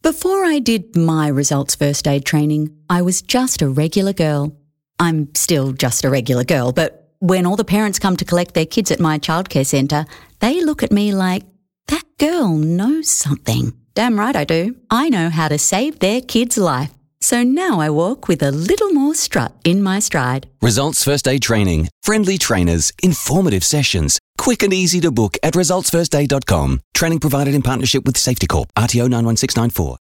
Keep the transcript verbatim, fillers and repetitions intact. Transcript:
Before I did my results first aid training, I was just a regular girl. I'm still just a regular girl, but when all the parents come to collect their kids at my childcare centre, they look at me like, that girl knows something. Damn right I do. I know how to save their kid's life. So now I walk with a little more strut in my stride. Results First Aid Training. Friendly trainers. Informative sessions. Quick and easy to book at results first aid dot com. Training provided in partnership with Safety Corp. R T O nine one six nine four.